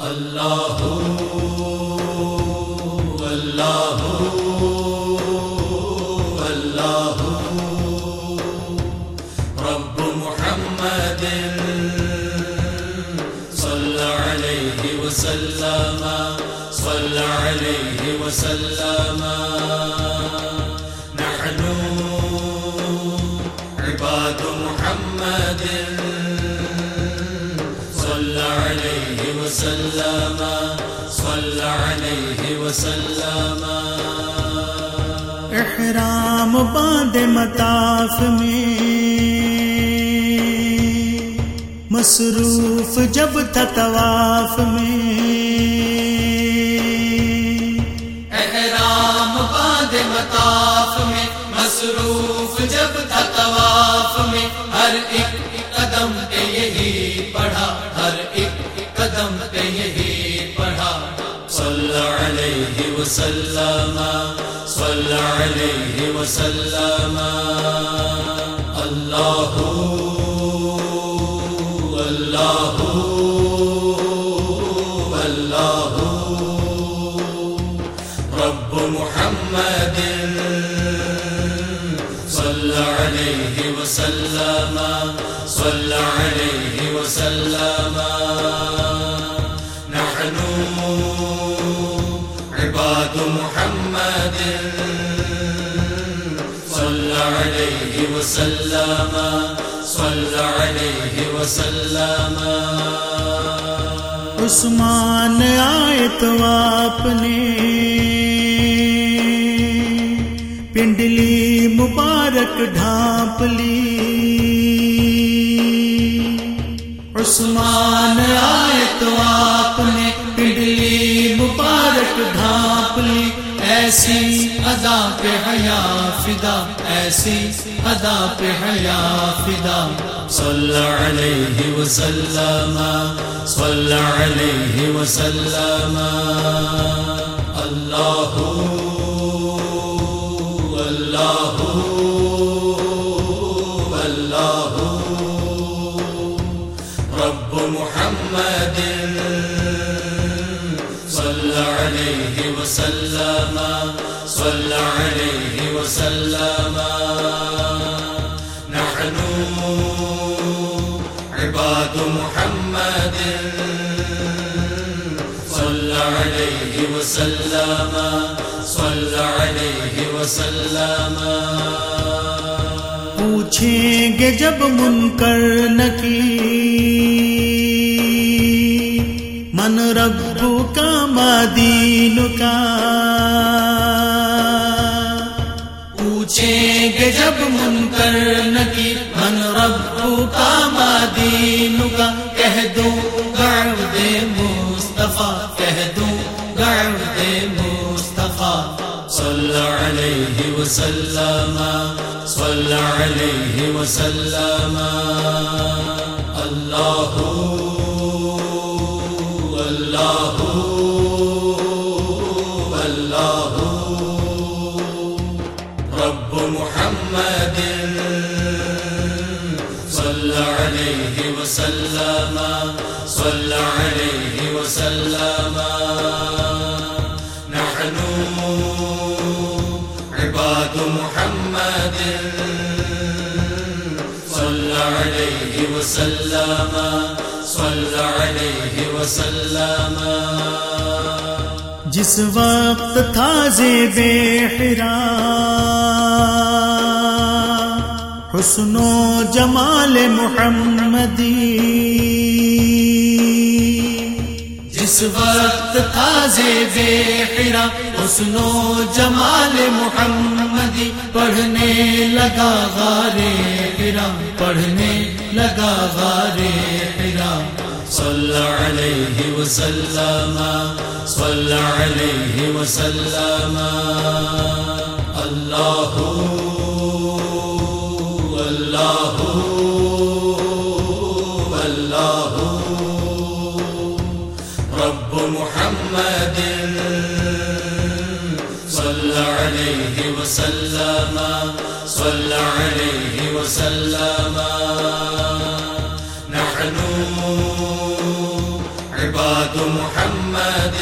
اللہ اللہ اللہ رب محمد صلی علیہ وسلم صلی علیہ وسلم نحن عباد محمد صلی علیہ وسلم صلی علیہ وسلم احرام باندھ مطاف میں مصروف جب تھا طواف میں، احرام باندھ مطاف میں مصروف جب تھا طواف میں، ہر ایک قدم پہ یہی پڑھا، ہر ایک قدم پہ یہی پڑھا، صلی علیہ وسلم صلی علیہ وسلم اللہ اللہ اللہ رب محمد صلی علیہ وسلم صلی علیہ وسلم نحن عباد محمد صلی علیہ وسلم صلی علیہ وسلم عثمان آئے تو آپ نے پنڈلی مبارک ڈھانپ لی، عثمان آئے تو آپ نے پنڈلی مبارک ڈھانپ لی، ایسی ادا پہ حیا فدا، ایسی ادا پہ حیا فدا، صلی علیہ وسلم صلی علیہ وسلم اللہ اللہ اللہ رب محمد صلی علیہ وسلم صلی علیہ وسلم نحن عباد محمد صلی علیہ وسلم صلی علیہ وسلم پوچھیں گے جب منکر نکیر من رب کا ما دین کا، پوچھیں گے جب منکر نکیر من رب کا ما دین کا، کہہ دوں گعبد مصطفیٰ، کہہ دوں گعبد مصطفیٰ، صلی علیہ وسلم صلی علیہ وسلم اللہ اللہ اللہ رب محمد صلی علیہ وسلم صلی علیہ وسلم نحن عباد محمد صلی علیہ وسلم صلی علیہ وسلم جس وقت تھا زیب حرا حسن و جمال محمدی، جس وقت تھا زیب حرا حسن و جمال محمدی، پڑھنے لگا غار حرا، پڑھنے لگا غار حرا، صلی علیہ وسلم صلی علیہ وسلم اللہ اللہ اللہ رب محمد صلی علیہ وسلم صلی علیہ وسلم نحن عباد عباد محمد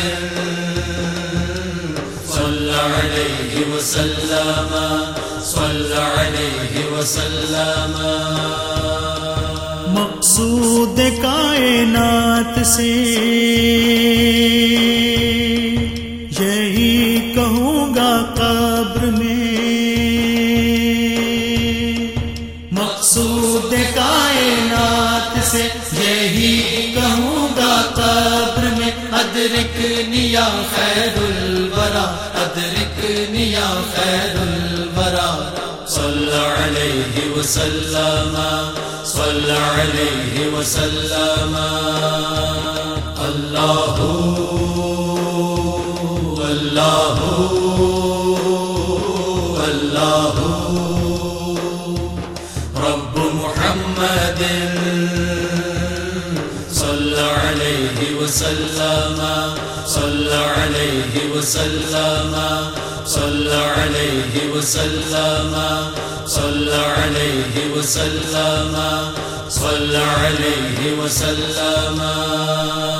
صلى عليه وسلم صلى عليه وسلم مقصود کائنات سے یہی کہوں گا قبر میں، مقصود کائنات سے یہی کہوں گا قبر میں، ادرکنی یا خیر الورا، ادرکنی یا خیر الورا، صلى عليه وسلم صلى عليه وسلم الله الله الله رب محمد صلى عليه وسلم صلى عليه وسلم صلى عليه وسلم صلى عليه وسلم صلى عليه وسلم